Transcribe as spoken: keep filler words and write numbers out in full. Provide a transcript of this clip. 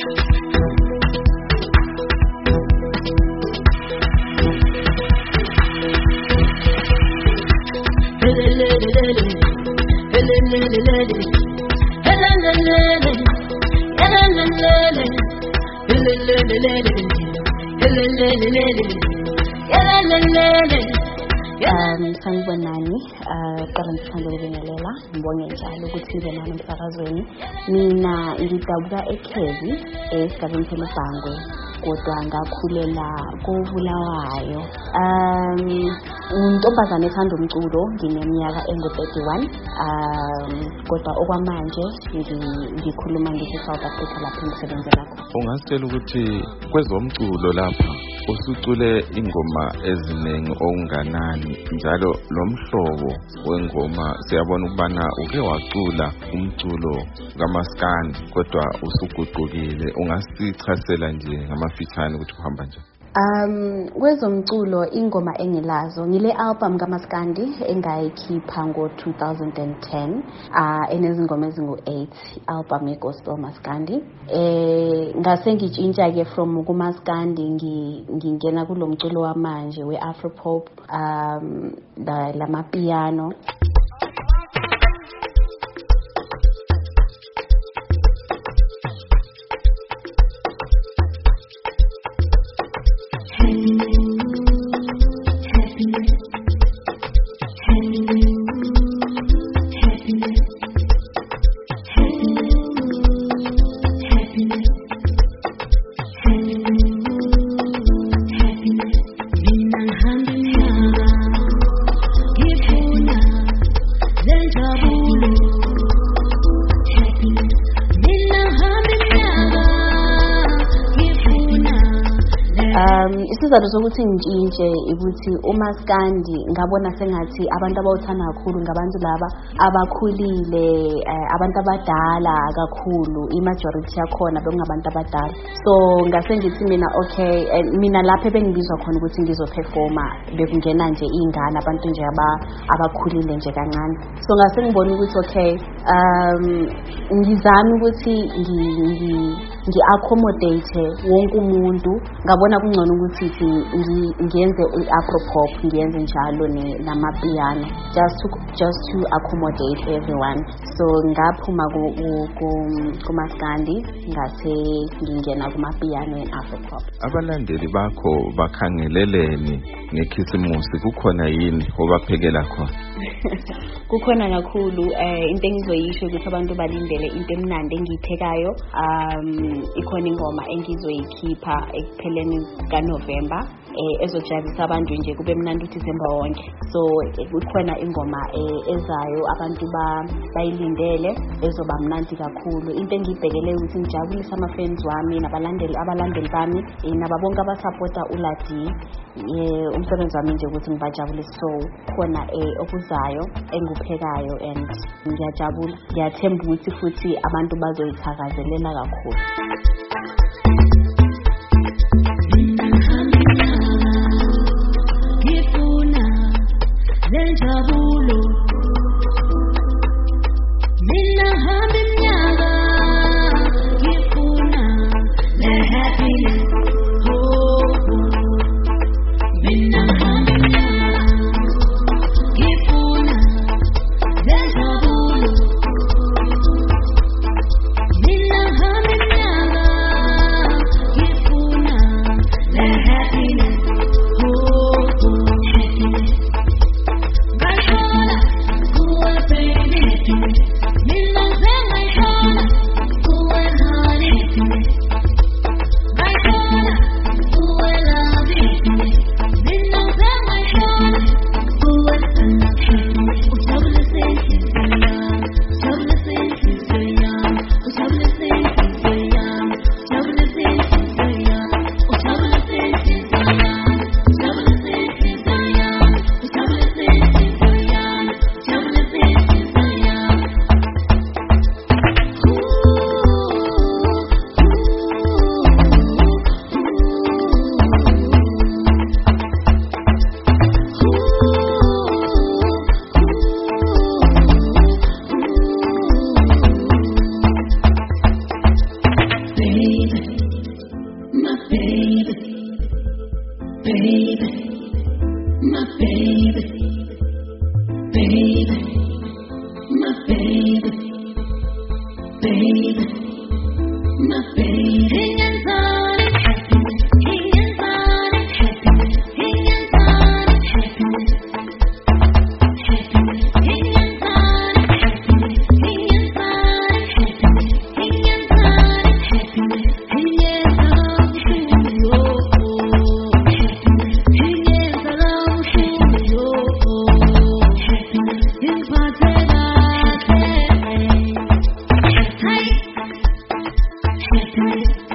Um, sanibonani, uh, kodwa ngithanda ukubingelela, ngibonge njalo ukuthi ngibe nami emsakazweni. Mina ngidabuka eKhevi, esigabeni seLubhangwe, kodwa ngakhulela koBulawayo. Um, Ngintombazane ethanda umculo, ngineminyaka engu-thirty-one. Um, kodwa okwamanje ngikhuluma ngise-South Africa lapho engisebenzela khona. Ungasitshela ukuthi kwezomculo lapha usucule ingoma eziningi okunganani, njalo lo mhlobo wengoma siyabona ukubana uke wacula umculo kaMaskandi kodwa usuguqukile. Ungasichasela nje ngamafitshane ukuthi uhamba nje? Um, kwezomculo ingoma engilazo ngile album kaMaskandi engayikhipha ngo two thousand ten, ah enezingoma ezingu-eight, album yegospel Maskandi. Eh ngase ngitshintsha ke from kuMaskandi ngingena kulo mculo wamanje we-Afropop, um la lamapiano. Um isizathu sokuthi ngitshintshe ukuthi uMaskandi ngabona sengathi abantu abawuthanda kakhulu ngabantu laba abakhulile, abantu abadala kakhulu, imajority yakhona bekungabantu abadala. So ngase ngithi mina okay, mina lapha bengibizwa khona ukuthi ngizoperforma bekungena nje ingane, abantu nje abakhulile nje kancane. So ngase ngibona ukuthi okay, um ngizama ukuthi ngi accommodate wonke umuntu. Ngabona kungcono ukuthi ngiyenze i-Afropop, ngiyenze njalo namapiano, just to just to accommodate everyone. So ngaphuma kuMaskandi ngase ngingena kumapiano e-Afropop. Abalandeli bakho bakhangeleleni ngekhisimusi, kukhona yini obaphekela khona? Kukhona kakhulu, eh into engizoyisho ukuthi abantu balindele into emnandi engiyiphekayo. Um ikhona ingoma engizoyikhipha ekupheleni kaNovember eh ezojabulisa abantu nje kube mnandi uDisemba wonke. So kukhona ingoma ezayo abantu bayilindele ezoba mnandi kakhulu. Into engibhekele ukuthi ngijabulise ama-fans wami nabalandeli abalandeli bami nababonke abasupporta uLadi. Eh umsebenzi wami nje ukuthi ngibajabulise. So khona okuzayo enguphekayo and ngiyajabula, ngiyathemba ukuthi futhi abantu bazoyithakazelela kakhulu. Happiness, oh, oh, happiness. Hey!